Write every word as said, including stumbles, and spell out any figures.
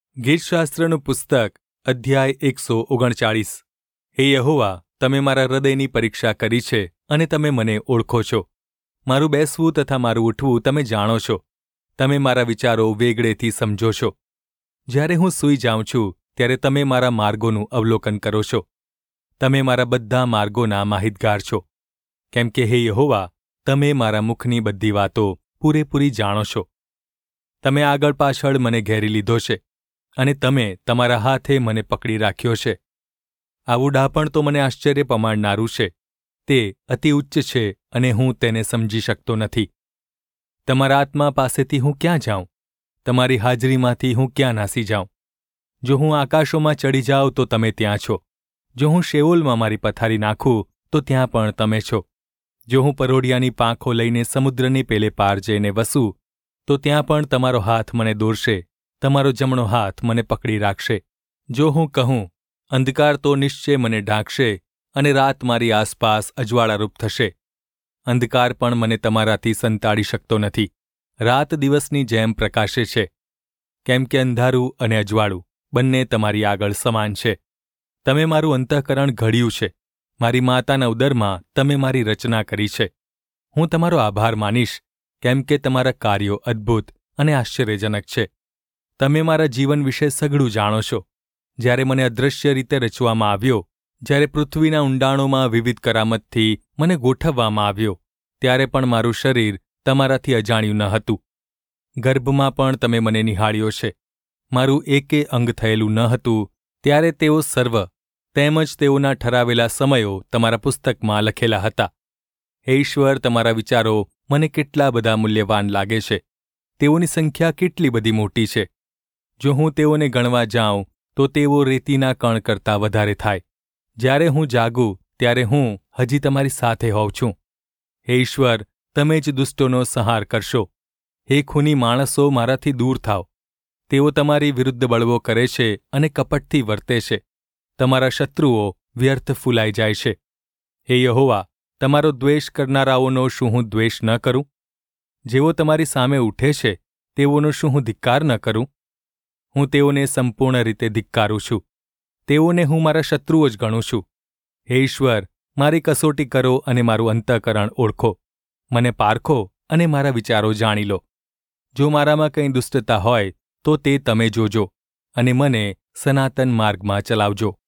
ગીતશાસ્ત્રનું પુસ્તક અધ્યાય એકસો ઓગણચાળીસ. હે યહોવા, તમે મારા હૃદયની પરીક્ષા કરી છે અને તમે મને ઓળખો છો. મારું બેસવું તથા મારું ઉઠવું તમે જાણો છો. તમે મારા વિચારો વેગળેથી સમજો છો. જ્યારે હું સૂઈ જાઉં છું ત્યારે તમે મારા માર્ગોનું અવલોકન કરો છો. તમે મારા બધા માર્ગોના માહિતગાર છો. કેમ કે હે યહોવા, તમે મારા મુખની બધી વાતો પૂરેપૂરી જાણો છો. તમે આગળ પાછળ મને ઘેરી લીધો છે અને તમે તમારા હાથે મને પકડી રાખ્યો છે. આવું ડાપણ તો મને આશ્ચર્ય પમાડનારું છે. તે અતિ ઉચ્ચ છે અને હું તેને સમજી શકતો નથી. તમારા આત્મા પાસેથી હું ક્યાં જાઉં? તમારી હાજરીમાંથી હું ક્યાં નાસી જાઉં? જો હું આકાશોમાં ચડી જાઉં તો તમે ત્યાં છો. જો હું શેઓલમાં મારી પથારી નાખું તો ત્યાં પણ તમે છો. જો હું પરોઢિયાની પાંખો લઈને સમુદ્રની પેલે પાર જઈને વસું તો ત્યાં પણ તમારો હાથ મને દોરશે, તમારો જમણો હાથ મને પકડી રાખશે. જો હું કહું, અંધકાર તો નિશ્ચય મને ઢાંકશે અને રાત મારી આસપાસ અજવાળારૂપ થશે. અંધકાર પણ મને તમારાથી સંતાડી શકતો નથી. રાત દિવસની જેમ પ્રકાશે છે. કેમ કે અંધારું અને અજવાળું બંને તમારી આગળ સમાન છે. તમે મારું અંતઃકરણ ઘડ્યું છે. મારી માતાના ઉદરમાં તમે મારી રચના કરી છે. હું તમારો આભાર માનીશ, કેમ કે તમારા કાર્યો અદ્ભુત અને આશ્ચર્યજનક છે. તમે મારા જીવન વિશે સઘળું જાણો છો. જ્યારે મને અદૃશ્ય રીતે રચવામાં આવ્યો, જ્યારે પૃથ્વીના ઊંડાણોમાં વિવિધ કરામતથી મને ગોઠવવામાં આવ્યો, ત્યારે પણ મારું શરીર તમારાથી અજાણ્યું ન હતું. ગર્ભમાં પણ તમે મને નિહાળ્યો છે. મારું એકે અંગ થયેલું ન હતું ત્યારે તેઓ સર્વ તેમજ તેઓના ઠરાવેલા સમયો તમારા પુસ્તકમાં લખેલા હતા. હે ઈશ્વર, તમારા વિચારો મને કેટલા બધા મૂલ્યવાન લાગે છે. તેઓની સંખ્યા કેટલી બધી મોટી છે. જો હું તેઓને ગણવા જાઉં તો તેઓ રેતીના કણ કરતાં વધારે થાય. જ્યારે હું જાગું ત્યારે હું હજી તમારી સાથે હોઉં છું. હે ઈશ્વર, તમે જ દુષ્ટોનો સંહાર કરશો. હે ખૂની માણસો, મારાથી દૂર થાઓ. તેઓ તમારી વિરુદ્ધ બળવો કરે છે અને કપટથી વર્તે છે. તમારા શત્રુઓ વ્યર્થ ફૂલાઈ જાય છે. હે યહોવા, તમારો દ્વેષ કરનારાઓનો શું હું દ્વેષ ન કરું? જેઓ તમારી સામે ઉઠે છે તેઓનો શું હું ધિક્કાર ન કરું? હું તેઓને સંપૂર્ણ રીતે ધિક્કારું છું. તેઓને હું મારા શત્રુઓ જ ગણું છું. હે ઈશ્વર, મારી કસોટી કરો અને મારું અંતઃકરણ ઓળખો. મને પારખો અને મારા વિચારો જાણી લો. જો મારામાં કંઈ દુષ્ટતા હોય તો તે તમે જોજો અને મને સનાતન માર્ગમાં ચલાવજો.